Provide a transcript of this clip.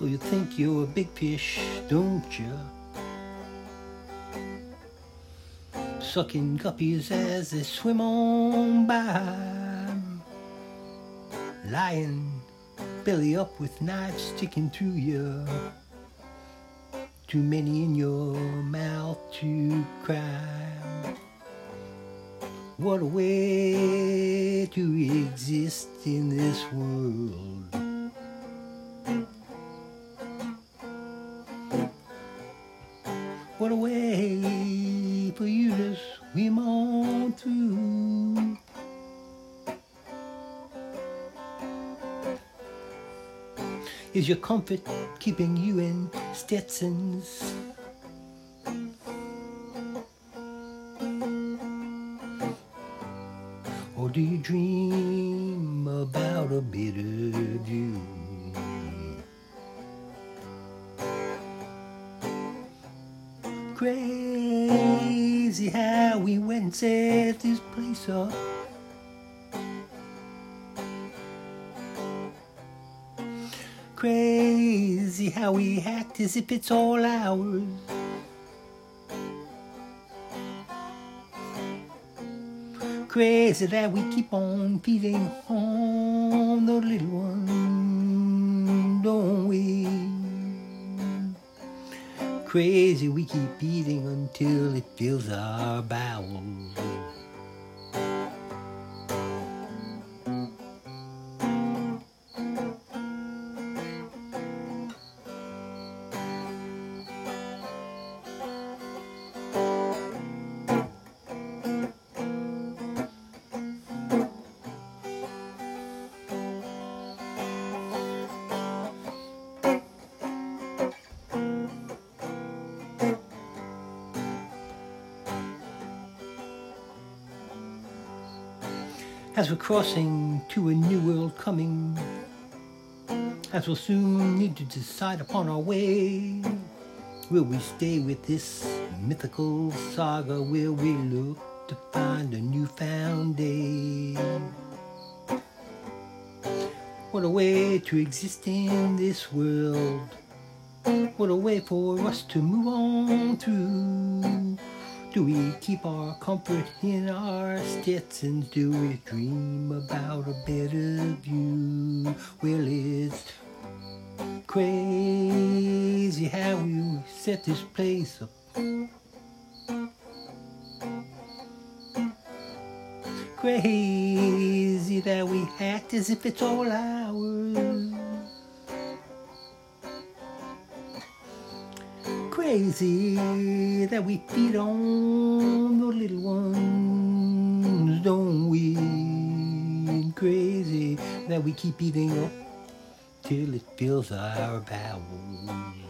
Though you think you're a big fish, don't you? Sucking guppies as they swim on by, lying belly up with knives sticking through you. Too many in your mouth to cry. What a way to exist in this world. What a way for you to swim on through. Is your comfort keeping you in Stetsons? Or do you dream about a better view? Crazy how we went and set this place up. Crazy how we act as if it's all ours. Crazy that we keep on feeding on the little one, don't we? Crazy we keep eating until it fills our bowels. As we're crossing to a new world coming, as we'll soon need to decide upon our way, will we stay with this mythical saga? Will we look to find a newfound day? What a way to exist in this world. What a way for us to move on through. Do we keep our comfort in our Stetsons? Do we dream about a better view? Well, it's crazy how we set this place up. Crazy that we act as if it's all ours. Crazy that we feed on the little ones, don't we? Crazy that we keep eating up till it fills our bowels.